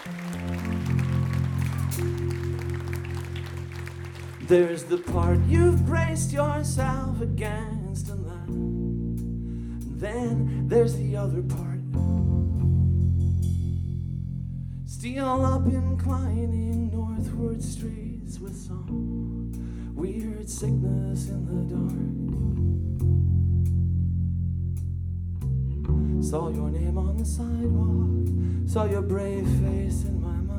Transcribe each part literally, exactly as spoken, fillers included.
There's the part you've braced yourself against and then, then there's the other part. Steel up inclining northward streets with some weird sickness in the dark. Saw your name on the sidewalk, saw your brave face in my mind.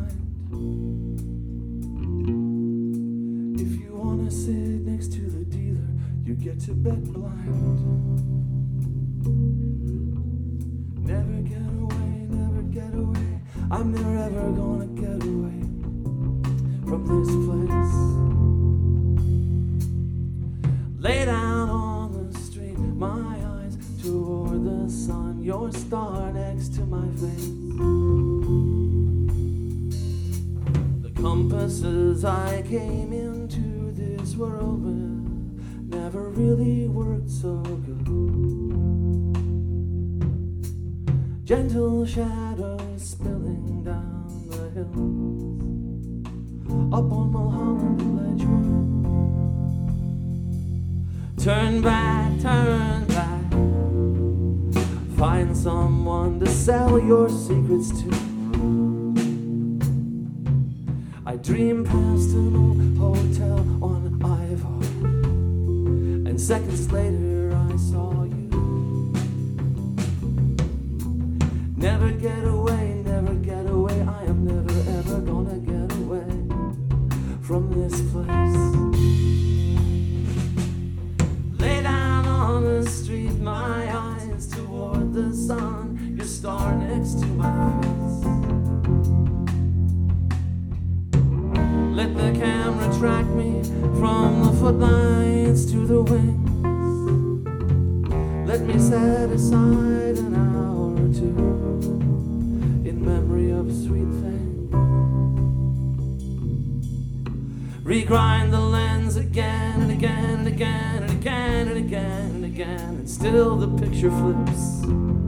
Sit next to the dealer, you get to bed blind. Never get away, never get away. I'm never ever gonna get away from this place. Lay down on the street, my eyes toward the sun, your star next to my face. The compasses I came into this world with never really worked so good. Gentle shadows spilling down the hills, up on Mulholland and Ledgewood. Turn back, turn back, find someone to sell your secrets to. I dream past an old hotel on Ivor, and seconds later I saw you. Never get away, never get away. I am never ever gonna get away from this place. Lay down on the street, my eyes toward the sun, your star next to my face. Let the camera track me from the footlights to the wings. Let me set aside an hour or two in memory of sweet things. Regrind the lens again and again and again and again and again and again, and still the picture flips.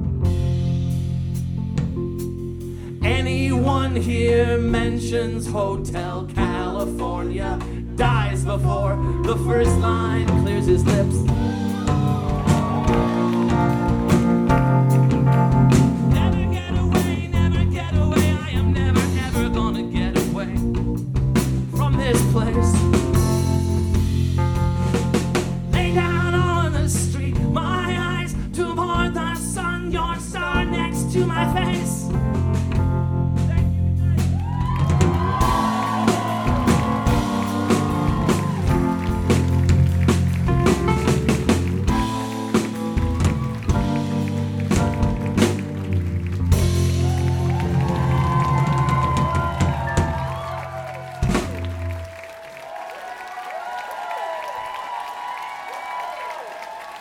Anyone here mentions Hotel California dies before the first line clears his lips.